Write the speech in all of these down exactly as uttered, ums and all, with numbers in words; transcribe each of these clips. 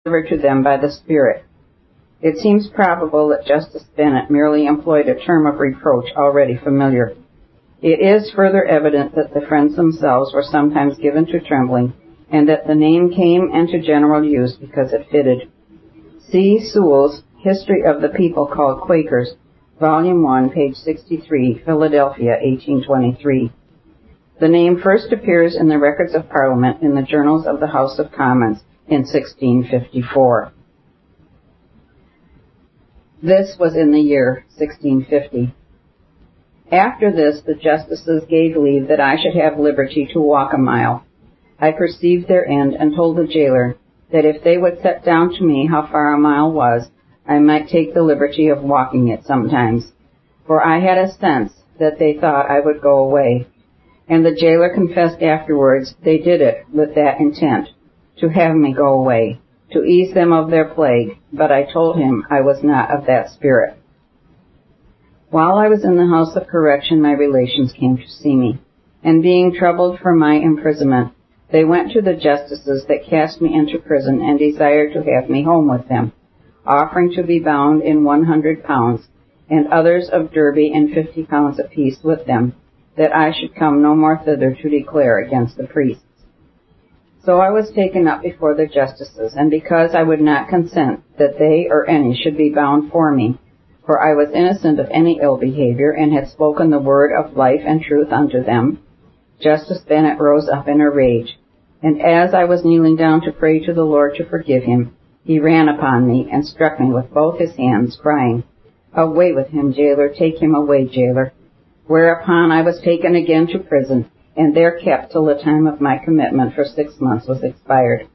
delivered to them by the Spirit. It seems probable that Justice Bennett merely employed a term of reproach already familiar. It is further evident that the friends themselves were sometimes given to trembling, and that the name came into general use because it fitted. C. Sewell's History of the People Called Quakers, Volume one, page sixty-three, Philadelphia, eighteen twenty-three. The name first appears in the Records of Parliament in the Journals of the House of Commons in sixteen fifty-four. This was in the year sixteen fifty. After this, the justices gave leave that I should have liberty to walk a mile. I perceived their end and told the jailer that if they would set down to me how far a mile was, I might take the liberty of walking it sometimes, for I had a sense that they thought I would go away. And the jailer confessed afterwards they did it with that intent, to have me go away, to ease them of their plague, but I told him I was not of that spirit. While I was in the house of correction, my relations came to see me, and being troubled for my imprisonment, they went to the justices that cast me into prison and desired to have me home with them, offering to be bound in one hundred pounds, and others of Derby in fifty pounds apiece with them, that I should come no more thither to declare against the priests. So I was taken up before the justices, and because I would not consent that they or any should be bound for me, for I was innocent of any ill behavior, and had spoken the word of life and truth unto them, Justice Bennett rose up in a rage, and as I was kneeling down to pray to the Lord to forgive him, he ran upon me and struck me with both his hands, crying, "Away with him, jailer, take him away, jailer." Whereupon I was taken again to prison, and there kept till the time of my commitment for six months was expired.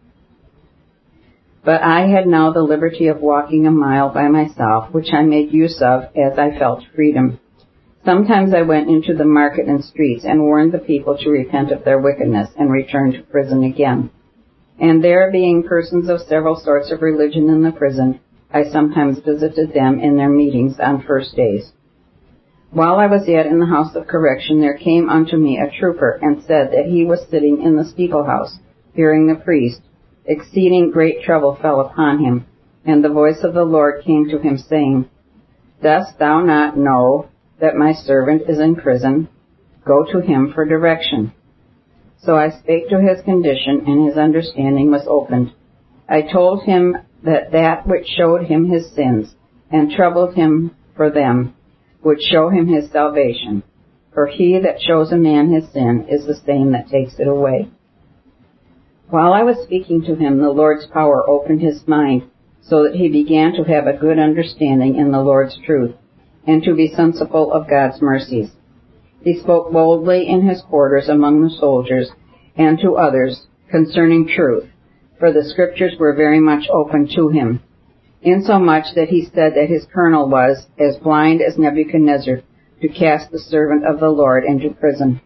But I had now the liberty of walking a mile by myself, which I made use of as I felt freedom. Sometimes I went into the market and streets and warned the people to repent of their wickedness and return to prison again. And there being persons of several sorts of religion in the prison, I sometimes visited them in their meetings on first days. While I was yet in the house of correction, there came unto me a trooper, and said that he was sitting in the steeple house, hearing the priest. Exceeding great trouble fell upon him, and the voice of the Lord came to him, saying, "Dost thou not know that my servant is in prison? Go to him for direction." So I spake to his condition, and his understanding was opened. I told him that that which showed him his sins, and troubled him for them, would show him his salvation. For he that shows a man his sin is the same that takes it away. While I was speaking to him, the Lord's power opened his mind, so that he began to have a good understanding in the Lord's truth, and to be sensible of God's mercies. He spoke boldly in his quarters among the soldiers, and to others, concerning truth, for the Scriptures were very much open to him, insomuch that he said that his colonel was as blind as Nebuchadnezzar to cast the servant of the Lord into prison.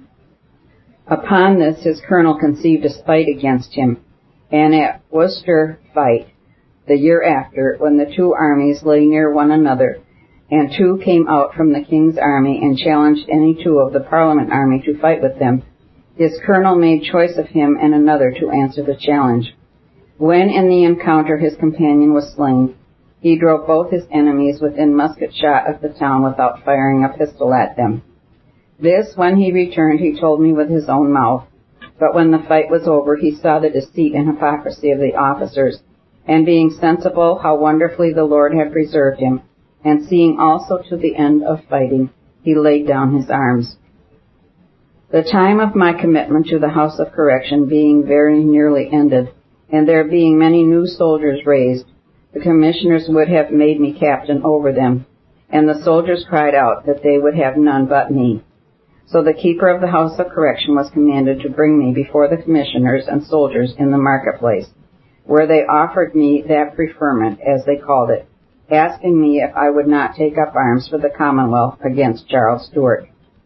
Upon this his colonel conceived a spite against him, and at Worcester fight, the year after, when the two armies lay near one another, and two came out from the king's army and challenged any two of the Parliament army to fight with them, his colonel made choice of him and another to answer the challenge. When in the encounter his companion was slain, he drove both his enemies within musket shot of the town without firing a pistol at them. This, when he returned, he told me with his own mouth. But when the fight was over, he saw the deceit and hypocrisy of the officers, and being sensible how wonderfully the Lord had preserved him, and seeing also to the end of fighting, he laid down his arms. The time of my commitment to the house of correction being very nearly ended, and there being many new soldiers raised, the commissioners would have made me captain over them, and the soldiers cried out that they would have none but me. So the keeper of the house of correction was commanded to bring me before the commissioners and soldiers in the marketplace, where they offered me that preferment, as they called it, asking me if I would not take up arms for the Commonwealth against Charles Stuart.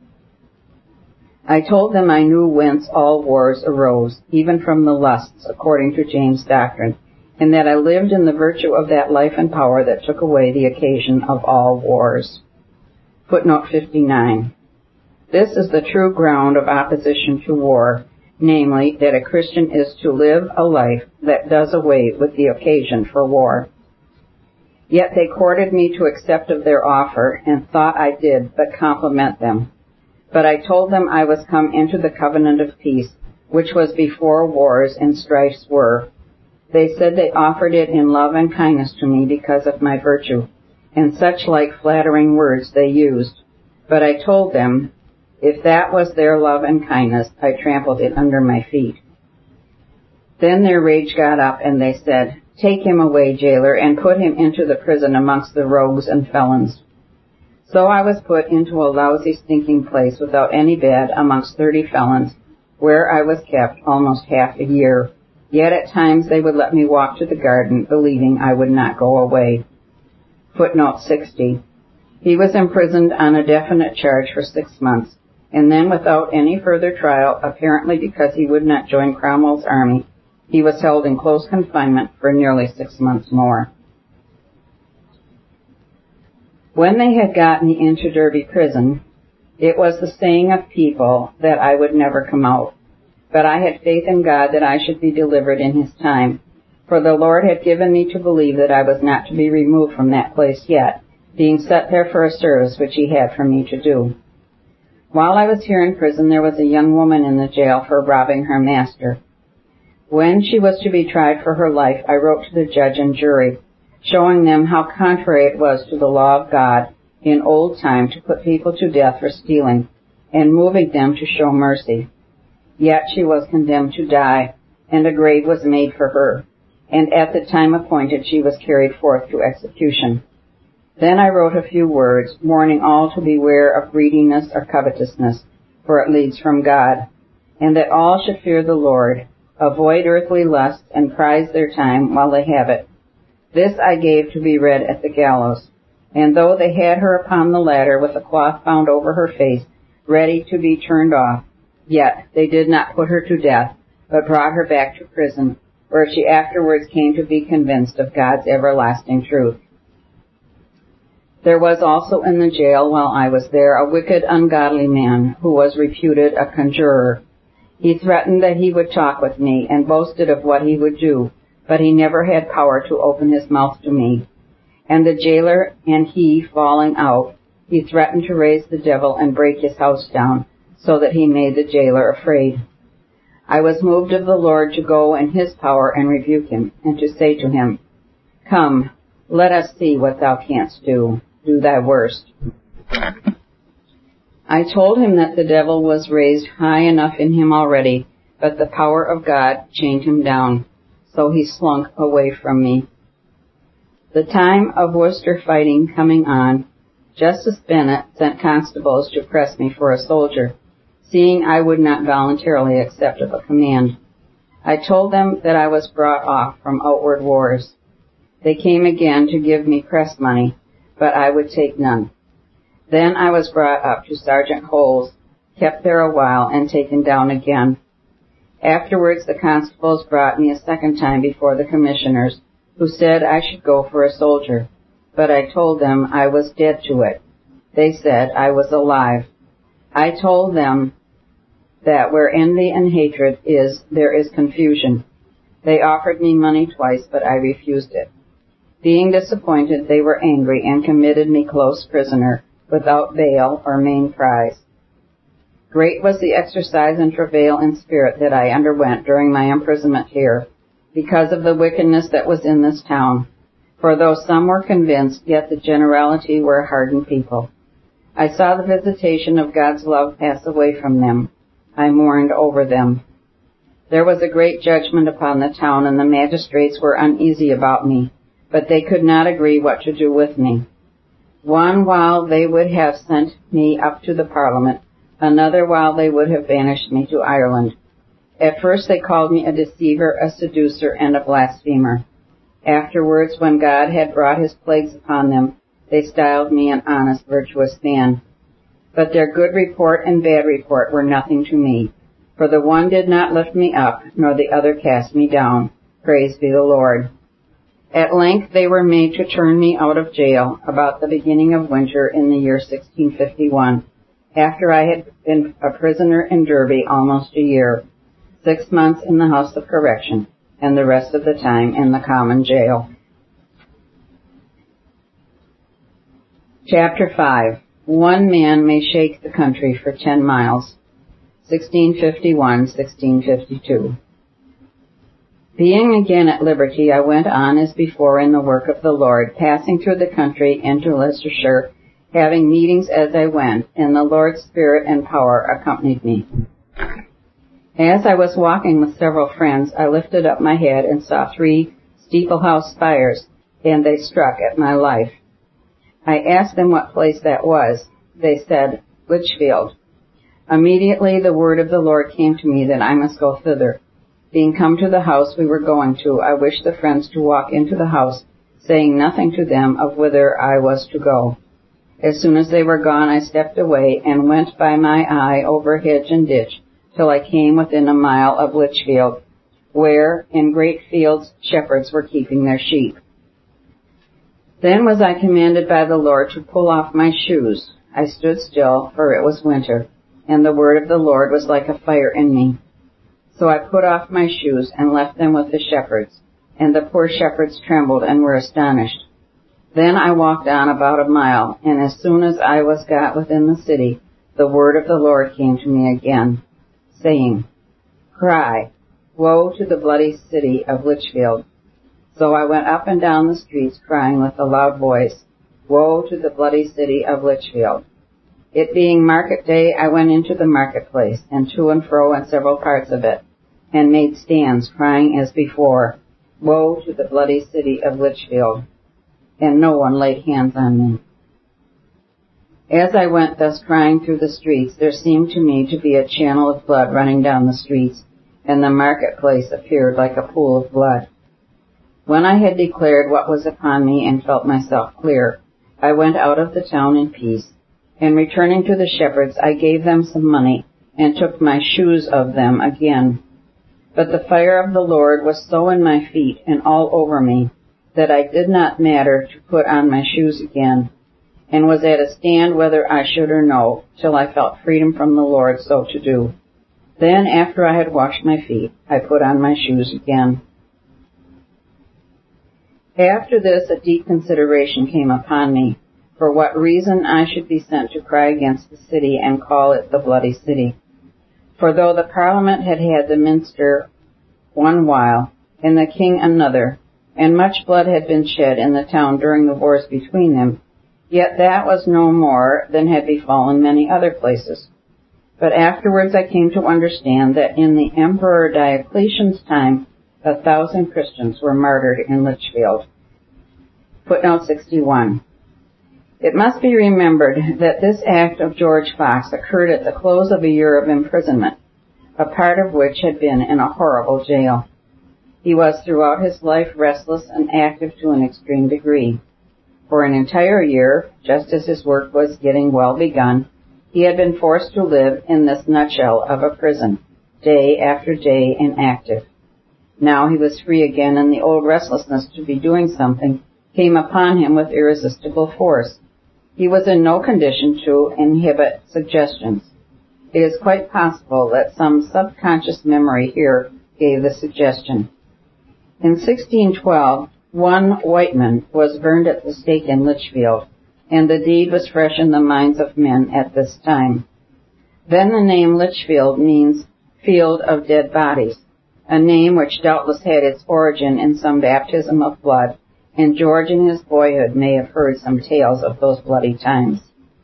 I told them I knew whence all wars arose, even from the lusts, according to James' doctrine, and that I lived in the virtue of that life and power that took away the occasion of all wars. Footnote fifty-nine. This is the true ground of opposition to war, namely, that a Christian is to live a life that does away with the occasion for war. Yet they courted me to accept of their offer, and thought I did but compliment them. But I told them I was come into the covenant of peace, which was before wars and strifes were. They said they offered it in love and kindness to me because of my virtue, and such like flattering words they used. But I told them, if that was their love and kindness, I trampled it under my feet. Then their rage got up, and they said, Take him away, jailer, and put him into the prison amongst the rogues and felons. So I was put into a lousy, stinking place without any bed amongst thirty felons, where I was kept almost half a year. Yet at times they would let me walk to the garden, believing I would not go away. Footnote sixty. He was imprisoned on a definite charge for six months, and then without any further trial, apparently because he would not join Cromwell's army, he was held in close confinement for nearly six months more. When they had got me into Derby prison, it was the saying of people that I would never come out. But I had faith in God that I should be delivered in His time, for the Lord had given me to believe that I was not to be removed from that place yet, being set there for a service which He had for me to do. While I was here in prison, there was a young woman in the jail for robbing her master. When she was to be tried for her life, I wrote to the judge and jury, showing them how contrary it was to the law of God in old time to put people to death for stealing, and moving them to show mercy. Yet she was condemned to die, and a grave was made for her, and at the time appointed she was carried forth to execution. Then I wrote a few words, warning all to beware of greediness or covetousness, for it leads from God, and that all should fear the Lord, avoid earthly lusts, and prize their time while they have it. This I gave to be read at the gallows. And though they had her upon the ladder with a cloth bound over her face, ready to be turned off, yet they did not put her to death, but brought her back to prison, where she afterwards came to be convinced of God's everlasting truth. There was also in the jail while I was there a wicked, ungodly man, who was reputed a conjurer. He threatened that he would talk with me, and boasted of what he would do, but he never had power to open his mouth to me. And the jailer and he falling out, he threatened to raise the devil and break his house down, so that he made the jailer afraid. I was moved of the Lord to go in His power and rebuke him, and to say to him, Come, let us see what thou canst do. Do thy worst. I told him that the devil was raised high enough in him already, but the power of God chained him down, so he slunk away from me. The time of Worcester fighting coming on, Justice Bennett sent constables to press me for a soldier, seeing I would not voluntarily accept of a command. I told them that I was brought off from outward wars. They came again to give me press money, but I would take none. Then I was brought up to Sergeant Hole's, kept there a while, and taken down again. Afterwards the constables brought me a second time before the commissioners, who said I should go for a soldier, but I told them I was dead to it. They said I was alive. I told them that where envy and hatred is, there is confusion. They offered me money twice, but I refused it. Being disappointed, they were angry and committed me close prisoner, without bail or main prize. Great was the exercise and travail in spirit that I underwent during my imprisonment here, because of the wickedness that was in this town. For though some were convinced, yet the generality were a hardened people. I saw the visitation of God's love pass away from them. I mourned over them. There was a great judgment upon the town, and the magistrates were uneasy about me, but they could not agree what to do with me. One while they would have sent me up to the Parliament, another while they would have banished me to Ireland. At first they called me a deceiver, a seducer, and a blasphemer. Afterwards, when God had brought His plagues upon them, they styled me an honest, virtuous man. But their good report and bad report were nothing to me, for the one did not lift me up, nor the other cast me down. Praise be the Lord. At length they were made to turn me out of jail about the beginning of winter in the year sixteen fifty-one, after I had been a prisoner in Derby almost a year. six months in the House of Correction, and the rest of the time in the common jail. Chapter five. One man may shake the country for ten miles. sixteen fifty-one to sixteen fifty-two. Being again at liberty, I went on as before in the work of the Lord, passing through the country into Leicestershire, having meetings as I went, and the Lord's Spirit and power accompanied me. As I was walking with several friends, I lifted up my head and saw three steeple-house spires, and they struck at my life. I asked them what place that was. They said, Lichfield. Immediately the word of the Lord came to me that I must go thither. Being come to the house we were going to, I wished the friends to walk into the house, saying nothing to them of whither I was to go. As soon as they were gone, I stepped away and went by my eye over hedge and ditch, till I came within a mile of Lichfield, where in great fields shepherds were keeping their sheep. Then was I commanded by the Lord to pull off my shoes. I stood still, for it was winter, and the word of the Lord was like a fire in me. So I put off my shoes and left them with the shepherds, and the poor shepherds trembled and were astonished. Then I walked on about a mile, and as soon as I was got within the city, the word of the Lord came to me again, saying, Cry, woe to the bloody city of Lichfield. So I went up and down the streets crying with a loud voice, Woe to the bloody city of Lichfield. It being market day, I went into the marketplace, and to and fro in several parts of it, and made stands, crying as before, Woe to the bloody city of Lichfield. And no one laid hands on me. As I went thus crying through the streets, there seemed to me to be a channel of blood running down the streets, and the marketplace appeared like a pool of blood. When I had declared what was upon me and felt myself clear, I went out of the town in peace, and returning to the shepherds, I gave them some money, and took my shoes of them again. But the fire of the Lord was so in my feet and all over me, that I did not matter to put on my shoes again, and was at a stand whether I should or no, till I felt freedom from the Lord so to do. Then, after I had washed my feet, I put on my shoes again. After this, a deep consideration came upon me, for what reason I should be sent to cry against the city and call it the bloody city. For though the Parliament had had the minster one while, and the king another, and much blood had been shed in the town during the wars between them, yet that was no more than had befallen many other places. But afterwards I came to understand that in the Emperor Diocletian's time, a thousand Christians were martyred in Lichfield. Footnote sixty-one. It must be remembered that this act of George Fox occurred at the close of a year of imprisonment, a part of which had been in a horrible jail. He was throughout his life restless and active to an extreme degree. For an entire year, just as his work was getting well begun, he had been forced to live in this nutshell of a prison, day after day inactive. Now he was free again, and the old restlessness to be doing something came upon him with irresistible force. He was in no condition to inhibit suggestions. It is quite possible that some subconscious memory here gave the suggestion. In sixteen twelve, one Whiteman was burned at the stake in Lichfield, and the deed was fresh in the minds of men at this time. Then the name Lichfield means field of dead bodies, a name which doubtless had its origin in some baptism of blood, and George in his boyhood may have heard some tales of those bloody times.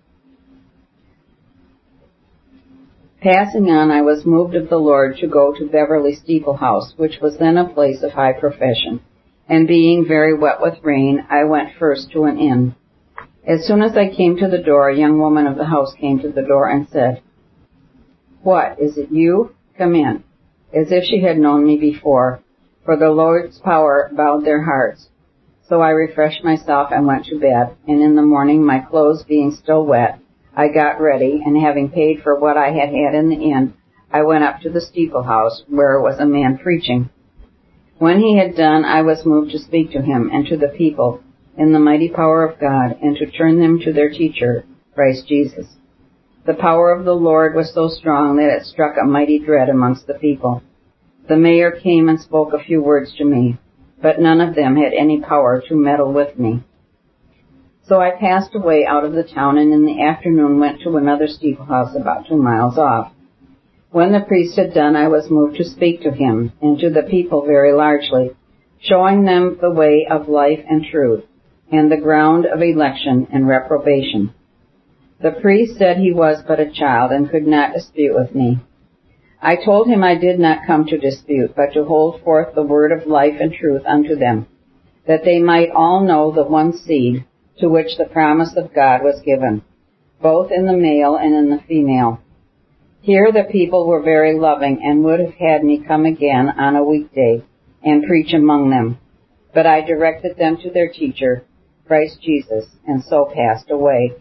Passing on, I was moved of the Lord to go to Beverly Steeple House, which was then a place of high profession, and being very wet with rain, I went first to an inn. As soon as I came to the door, a young woman of the house came to the door and said, What, is it you? Come in, as if she had known me before, for the Lord's power bowed their hearts. So I refreshed myself and went to bed, and in the morning, my clothes being still wet, I got ready, and having paid for what I had had in the inn, I went up to the steeple house, where was a man preaching. When he had done, I was moved to speak to him and to the people in the mighty power of God, and to turn them to their teacher, Christ Jesus. The power of the Lord was so strong that it struck a mighty dread amongst the people. The mayor came and spoke a few words to me, but none of them had any power to meddle with me. So I passed away out of the town, and in the afternoon went to another steeplehouse about two miles off. When the priest had done, I was moved to speak to him and to the people very largely, showing them the way of life and truth, and the ground of election and reprobation. The priest said he was but a child and could not dispute with me. I told him I did not come to dispute, but to hold forth the word of life and truth unto them, that they might all know the one seed to which the promise of God was given, both in the male and in the female. Here the people were very loving and would have had me come again on a weekday and preach among them, but I directed them to their teacher, Christ Jesus, and so passed away.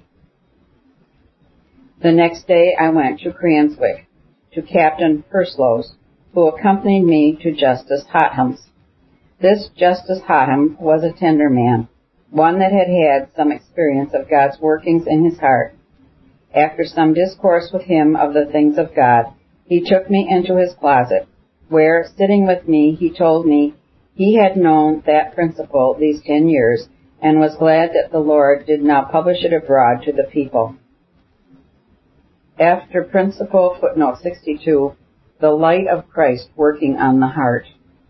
The next day I went to Cranswick, to Captain Purslows, who accompanied me to Justice Hotham's. This Justice Hotham was a tender man, one that had had some experience of God's workings in his heart. After some discourse with him of the things of God, he took me into his closet, where, sitting with me, he told me he had known that principle these ten years, and was glad that the Lord did now publish it abroad to the people. After principle, footnote sixty-two, the light of Christ working on the heart.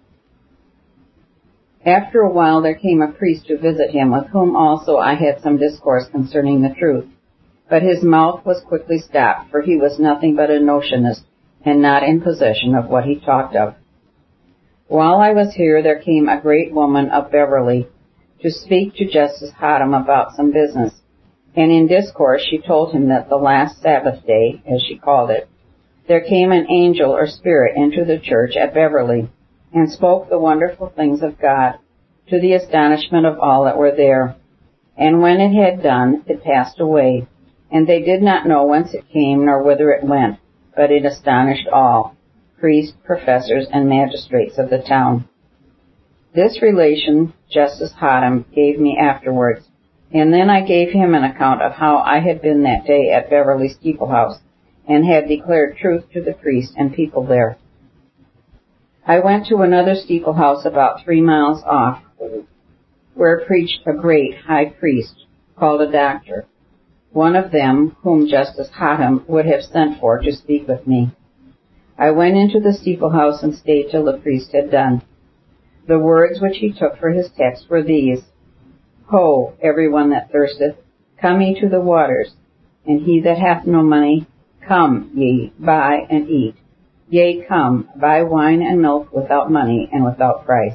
After a while there came a priest to visit him, with whom also I had some discourse concerning the truth. But his mouth was quickly stopped, for he was nothing but a notionist, and not in possession of what he talked of. While I was here, there came a great woman of Beverly to speak to Justice Hotham about some business, and in discourse she told him that the last Sabbath day, as she called it, there came an angel or spirit into the church at Beverly, and spoke the wonderful things of God, to the astonishment of all that were there. And when it had done, it passed away, and they did not know whence it came nor whither it went, but it astonished all, priests, professors, and magistrates of the town. This relation Justice Hotham gave me afterwards, and then I gave him an account of how I had been that day at Beverly Steeplehouse, and had declared truth to the priest and people there. I went to another steeplehouse about three miles off, where preached a great high priest, called a doctor, one of them whom Justice Hotham would have sent for to speak with me. I went into the steeplehouse and stayed till the priest had done. The words which he took for his text were these: Ho, every one that thirsteth, come ye to the waters, and he that hath no money, come ye, buy and eat. Yea, come, buy wine and milk without money and without price.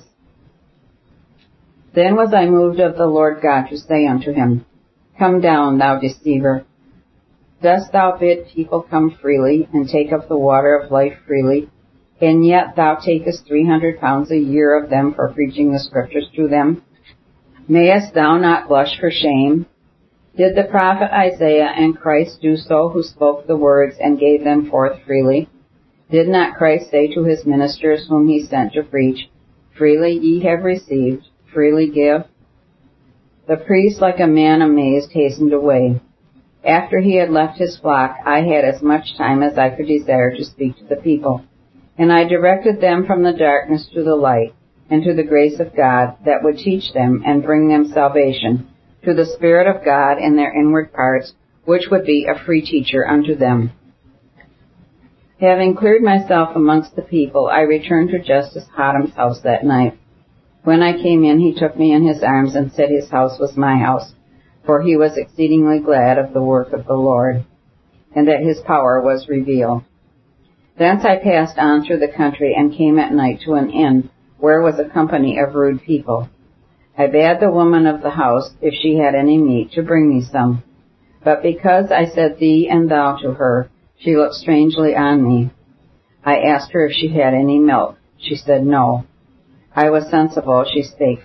Then was I moved of the Lord God to say unto him, Come down, thou deceiver. Dost thou bid people come freely, and take of the water of life freely, and yet thou takest three hundred pounds a year of them for preaching the Scriptures to them? Mayest thou not blush for shame? Did the prophet Isaiah and Christ do so, who spoke the words and gave them forth freely? Did not Christ say to his ministers whom he sent to preach, Freely ye have received, freely give? The priest, like a man amazed, hastened away. After he had left his flock, I had as much time as I could desire to speak to the people, and I directed them from the darkness to the light, and to the grace of God that would teach them and bring them salvation, to the Spirit of God in their inward parts, which would be a free teacher unto them. Having cleared myself amongst the people, I returned to Justice Hotham's house that night. When I came in, he took me in his arms and said his house was my house, for he was exceedingly glad of the work of the Lord, and that his power was revealed. Thence I passed on through the country and came at night to an inn, where was a company of rude people. I bade the woman of the house, if she had any meat, to bring me some. But because I said thee and thou to her, she looked strangely on me. I asked her if she had any milk. She said no. I was sensible she spake